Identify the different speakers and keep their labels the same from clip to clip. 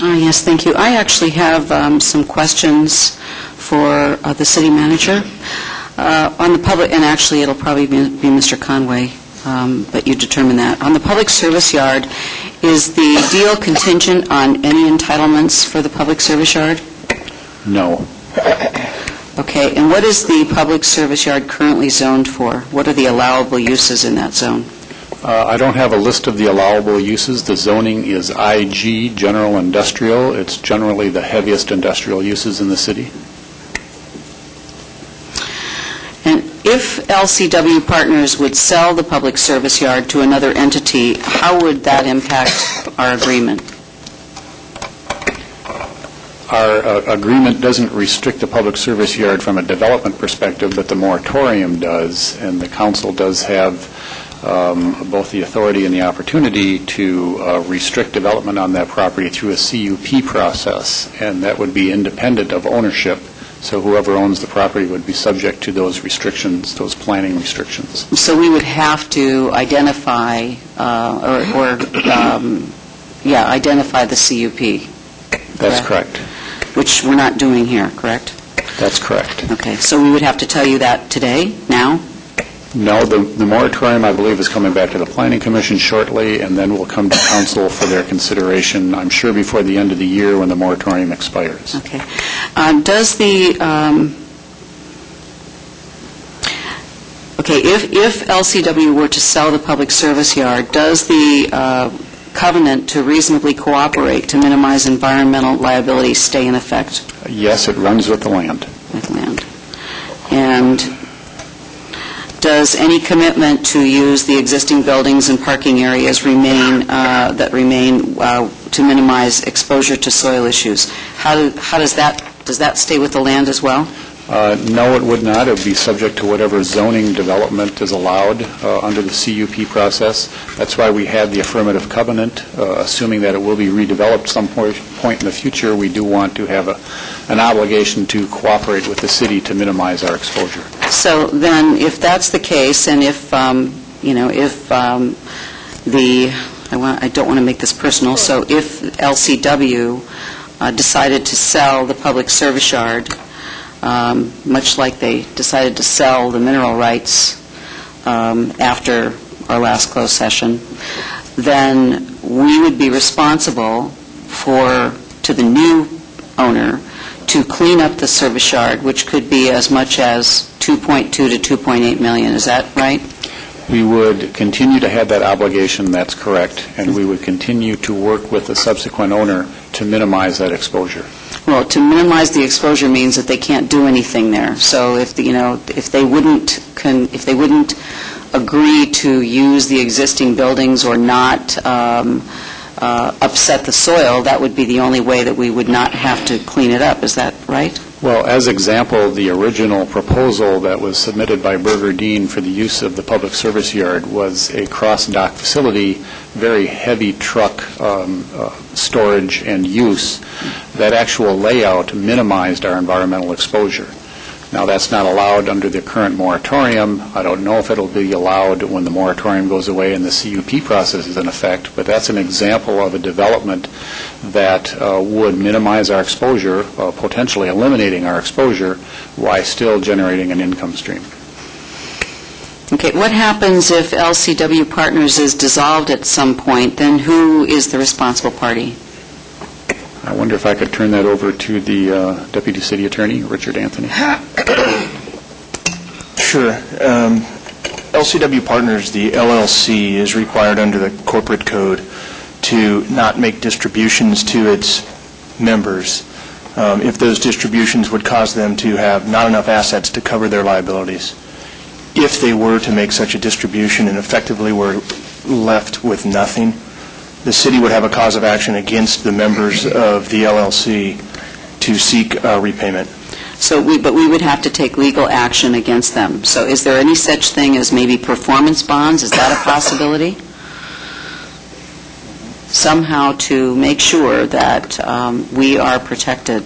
Speaker 1: Yes, thank you. I actually have some questions for the city manager on the public, and actually it'll probably be Mr. Conway, but you determine that. On the public service yard, is the deal contingent on any entitlements for the public service yard?
Speaker 2: No.
Speaker 1: Okay, and what is the public service yard currently zoned for? What are the allowable uses in that zone?
Speaker 2: I don't have a list of the allowable uses. The zoning is IG, general industrial. It's generally the heaviest industrial uses in the city.
Speaker 1: And if LCW Partners would sell the public service yard to another entity, how would that impact our agreement?
Speaker 2: Our agreement doesn't restrict the public service yard from a development perspective, but the moratorium does, and the council does have both the authority and the opportunity to restrict development on that property through a CUP process, and that would be independent of ownership. So whoever owns the property would be subject to those restrictions, those planning restrictions.
Speaker 1: So we would have to identify identify the CUP.
Speaker 2: That's correct.
Speaker 1: Which we're not doing here, correct?
Speaker 2: That's correct.
Speaker 1: Okay, so we would have to tell you that today, now?
Speaker 2: No, the moratorium, I believe, is coming back to the Planning Commission shortly, and then will come to council for their consideration, I'm sure, before the end of the year when the moratorium expires.
Speaker 1: Okay. Does the... Okay, if LCW were to sell the public service yard, does the covenant to reasonably cooperate to minimize environmental liability stay in effect?
Speaker 2: Yes, it runs with the land.
Speaker 1: With land. And does any commitment to use the existing buildings and parking areas remain to minimize exposure to soil issues? How does that stay with the land as well?
Speaker 2: No, it would not. It would be subject to whatever zoning development is allowed under the CUP process. That's why we had the affirmative covenant. Assuming that it will be redeveloped some point in the future, we do want to have an obligation to cooperate with the city to minimize our exposure.
Speaker 1: So then, if that's the case, and if I don't want to make this personal, so if LCW decided to sell the public service yard, much like they decided to sell the mineral rights after our last closed session, then we would be responsible to the new owner to clean up the service yard, which could be as much as $2.2 to $2.8 million. Is that right?
Speaker 2: We would continue to have that obligation, that's correct, and we would continue to work with the subsequent owner to minimize that exposure.
Speaker 1: Well, to minimize the exposure means that they can't do anything there. So if they wouldn't agree to use the existing buildings or not upset the soil, that would be the only way that we would not have to clean it up. Is that right?
Speaker 2: Well, as example, the original proposal that was submitted by Burger Dean for the use of the public service yard was a cross-dock facility, very heavy truck storage and use. That actual layout minimized our environmental exposure. Now, that's not allowed under the current moratorium. I don't know if it'll be allowed when the moratorium goes away and the CUP process is in effect, but that's an example of a development that would minimize our exposure, potentially eliminating our exposure, while still generating an income stream.
Speaker 1: Okay, what happens if LCW Partners is dissolved at some point? Then who is the responsible party?
Speaker 2: I wonder if I could turn that over to the Deputy City Attorney, Richard Anthony.
Speaker 3: Sure. LCW Partners, the LLC, is required under the corporate code to not make distributions to its members if those distributions would cause them to have not enough assets to cover their liabilities. If they were to make such a distribution and effectively were left with nothing, the city would have a cause of action against the members of the LLC to seek repayment.
Speaker 1: But we would have to take legal action against them. So is there any such thing as maybe performance bonds? Is that a possibility? Somehow to make sure that we are protected.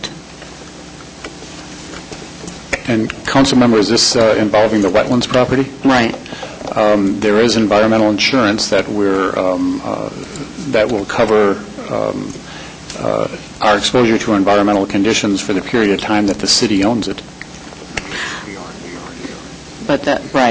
Speaker 2: And, Council Member, is this involving the wetlands property?
Speaker 1: Right.
Speaker 2: There is environmental insurance that will cover our exposure to environmental conditions for the period of time that the city owns it.
Speaker 1: But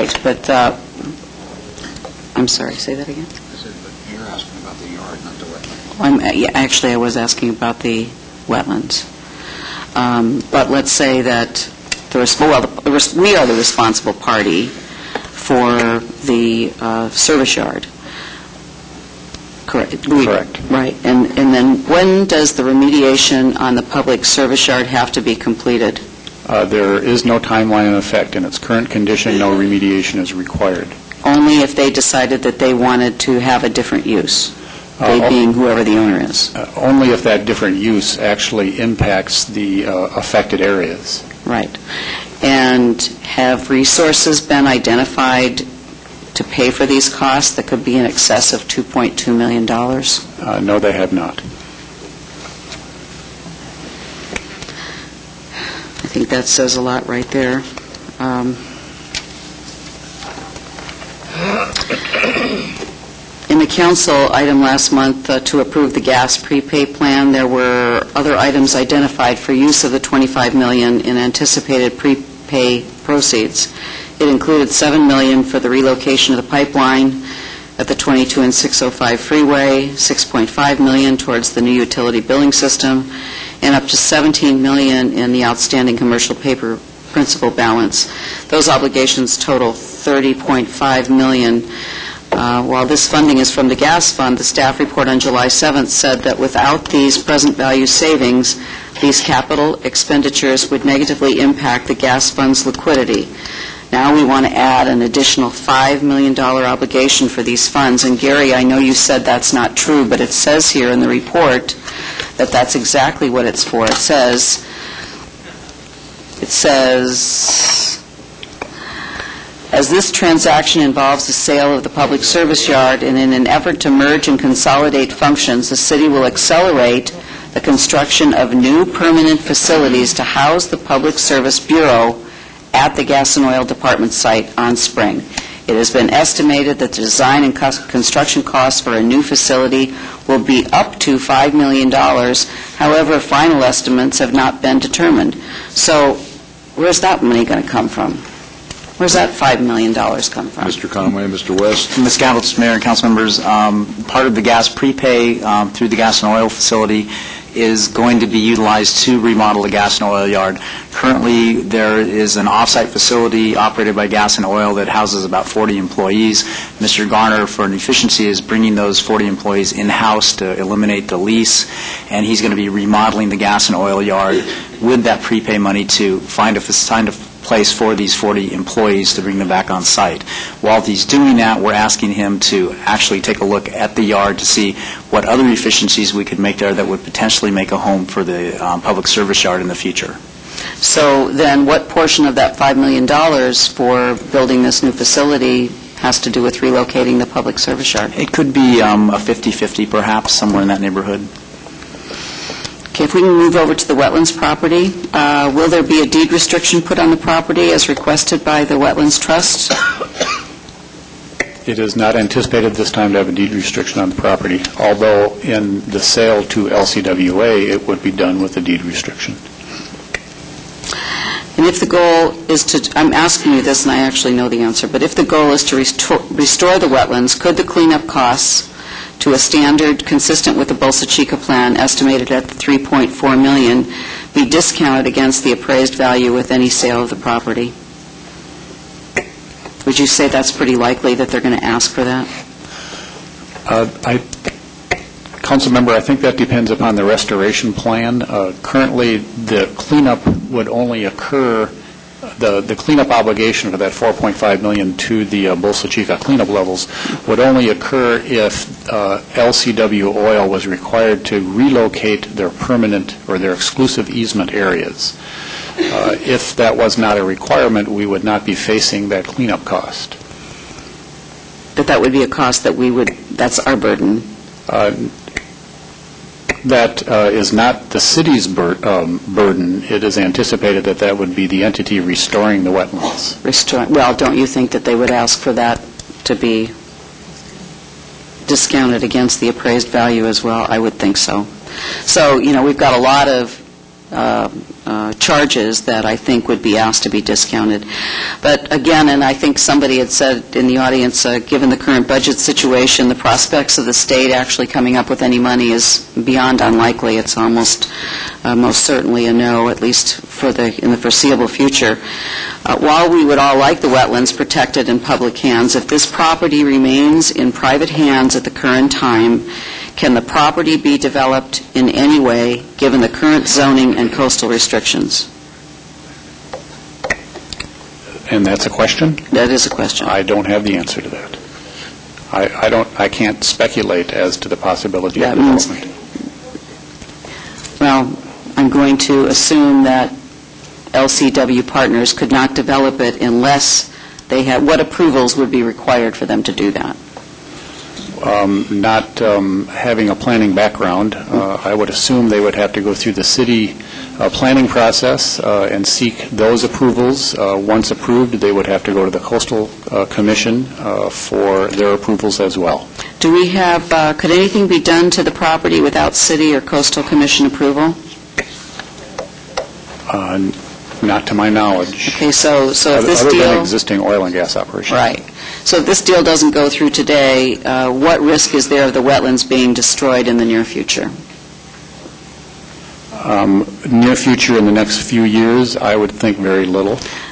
Speaker 1: I'm sorry, say that again?
Speaker 4: I said, but you're asking about the yard, not the wetland.
Speaker 1: Actually, I was asking about the wetlands. But let's say that we are the responsible party for the service yard. Correct.
Speaker 2: Correct.
Speaker 1: Right. And then when does the remediation on the public service yard have to be completed?
Speaker 2: There is no timeline in effect. In its current condition, no remediation is required.
Speaker 1: Only if they decided that they wanted to have a different use, they being whoever the owner is.
Speaker 2: Only if that different use actually impacts the affected areas.
Speaker 1: Right. And have resources been identified to pay for these costs that could be in excess of $2.2 million?
Speaker 2: No, they have not.
Speaker 1: I think that says a lot right there. In the council item last month to approve the gas prepay plan, there were other items identified for use of the $25 million in anticipated prepay proceeds. It included $7 million for the relocation of the pipeline at the 22 and 605 freeway, $6.5 million towards the new utility billing system, and up to $17 million in the outstanding commercial paper principal balance. Those obligations total $30.5 million. While this funding is from the gas fund, the staff report on July 7th said that without these present value savings, these capital expenditures would negatively impact the gas fund's liquidity. Now we want to add an additional $5 million obligation for these funds. And Gary, I know you said that's not true, but it says here in the report that that's exactly what it's for. It says, as this transaction involves the sale of the public service yard, and in an effort to merge and consolidate functions, the city will accelerate the construction of new permanent facilities to house the Public Service Bureau at the Gas and Oil Department site on Spring. It has been estimated that the design and construction costs for a new facility will be up to $5 million. However, final estimates have not been determined. So where's that money going to come from? Where's that $5 million come from?
Speaker 4: Mr. Conway, Mr. West.
Speaker 5: Ms. Gallups, Mayor and council members, part of the gas prepay through the gas and oil facility is going to be utilized to remodel the gas and oil yard. Currently, there is an off-site facility operated by Gas and Oil that houses about 40 employees. Mr. Garner, for an efficiency, is bringing those 40 employees in-house to eliminate the lease, and he's going to be remodeling the gas and oil yard with that prepay money to find a place for these 40 employees to bring them back on site. While he's doing that, we're asking him to actually take a look at the yard to see what other efficiencies we could make there that would potentially make a home for the public service yard in the future.
Speaker 1: So then what portion of that $5 million for building this new facility has to do with relocating the public service yard?
Speaker 5: It could be a 50-50 perhaps, somewhere in that neighborhood.
Speaker 1: Okay, if we can move over to the wetlands property, will there be a deed restriction put on the property as requested by the Wetlands Trust?
Speaker 2: It is not anticipated this time to have a deed restriction on the property, although in the sale to LCWA, it would be done with a deed restriction.
Speaker 1: And if the goal is to, I'm asking you this and I actually know the answer, but if the goal is to restore the wetlands, could the cleanup costs to a standard consistent with the Bolsa Chica plan estimated at $3.4 million be discounted against the appraised value with any sale of the property? Would you say that's pretty likely that they're going to ask for that?
Speaker 2: Council member, I think that depends upon the restoration plan. Currently, the cleanup would only occur, the cleanup obligation for that $4.5 million to the Bolsa Chica cleanup levels would only occur if LCW Oil was required to relocate their permanent or their exclusive easement areas. If that was not a requirement, we would not be facing that cleanup cost.
Speaker 1: But that would be a cost that we would, that's our burden.
Speaker 2: That is not the city's burden. It is anticipated that that would be the entity restoring the wetlands.
Speaker 1: Well, don't you think that they would ask for that to be discounted against the appraised value as well? I would think so. So, we've got a lot of charges that I think would be asked to be discounted. But again, and I think somebody had said in the audience, given the current budget situation, the prospects of the state actually coming up with any money is beyond unlikely. It's almost most certainly a no, at least in the foreseeable future. While we would all like the wetlands protected in public hands, if this property remains in private hands at the current time, can the property be developed in any way, given the current zoning and coastal restrictions?
Speaker 2: And that's a question?
Speaker 1: That is a question.
Speaker 2: I don't have the answer to that. I can't speculate as to the possibility of development.
Speaker 1: Well, I'm going to assume that LCW Partners could not develop it unless they had, what approvals would be required for them to do that?
Speaker 2: Not having a planning background, I would assume they would have to go through the city planning process and seek those approvals. Once approved, they would have to go to the Coastal Commission for their approvals as well.
Speaker 1: Do we have, could anything be done to the property without city or Coastal Commission approval?
Speaker 2: Not to my knowledge.
Speaker 1: Okay, so if this
Speaker 2: other
Speaker 1: deal...
Speaker 2: than existing oil and gas operations.
Speaker 1: Right. So if this deal doesn't go through today, what risk is there of the wetlands being destroyed in the near future?
Speaker 2: Near future, in the next few years, I would think very little.